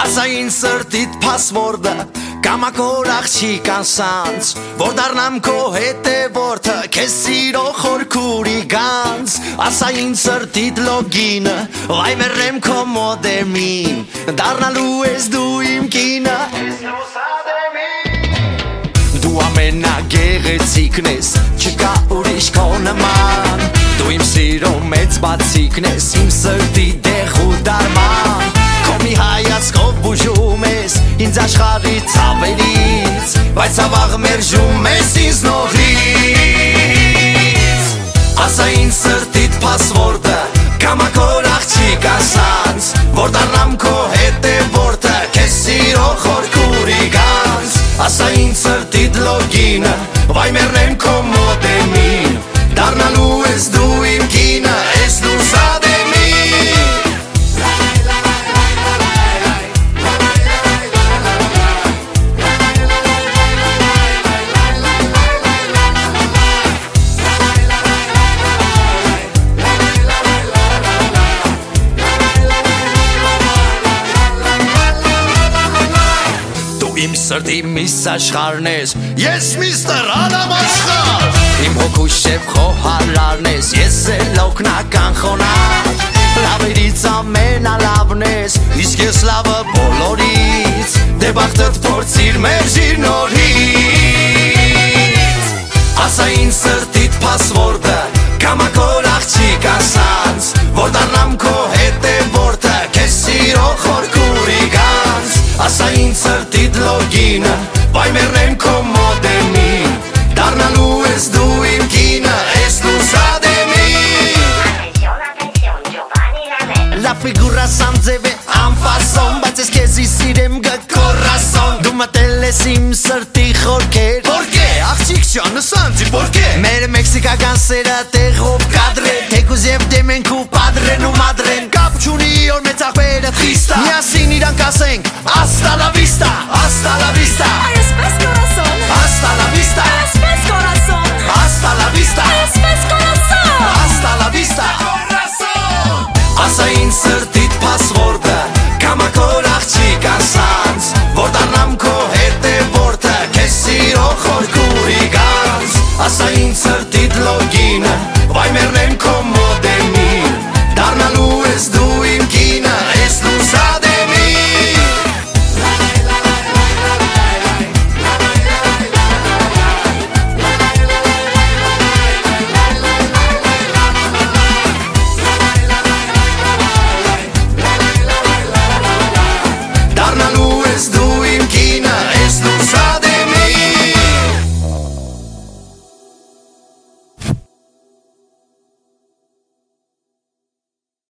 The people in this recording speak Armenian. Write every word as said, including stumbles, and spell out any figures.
Ասա ինձ սրտիդ փասվորդը Կամակոր աղջիկան սանց Որ դառնամ քո հետևորդը Քեզ սիրո խորքուրի գանց Ասա ինձ սրտիդ լոգինը Վայ մեռեմ քո մոդեմին Դառնալու ես դու իմ կինը Դու ամենագեղեցիկն ես Չկա ուրիշ քո նման Դու իմ սիրո մեծ բացիկն ես Իմ սրտի դեղ ու դարման Քո մի հայացքով բուժում ես Ինձ աշխարհից ավելից Բայց ավաղ մերժում ես ինձ նորից Ասա ինձ սրտիդ փասվորդը Կամակոր աղջիկ ասած Որ դառնամ քո հետևորդը Քեզ սիրո խորքուրի գանց Ասա ինձ սրտիդ լոգինը Վայ մեռնեմ քո մոդեմին Դառնալու ես դու իմ կինը Ես լուսադեմին Իմ սրտի միս աշխարհն ես Ես միստր Ադամ աշխարհ Իմ հոգու շեփ խոհարարն ես Ես էլ օգնական խոնար Լավերից ամենալավն ես Իսկ ես լավը բոլորից Դե բախտդ փորձիր մերժիր նորից Ասա ինձ սրտիդ փասվորդը Կամակոր աղջիկ ասած Որ դառնամ քո հետևորդը Քեզ սիրո խորքուրի գանց Ասա ինձ սրտիդ լոգինը Վայ մեռնեմ քո մոդեմին Դառնալու ես դու իմ կինը Ես լուսադեմին La figura Sanzeve անֆասոն Բայց ես քեզի սիրեմ գկորասոն Դու մտել ես իմ սրտի խորքեր Որկե, աղջիկ ջան, սանձի, որկե Մեր մեքսիկական սերը տեղով կադրեն Թեկուզ և դեմենք ու պատրեն ու մադրեն Կապ չունի որ մեծ աղբերը խիստա Միասին իրանք ասենք Hasta la vista, hasta la vista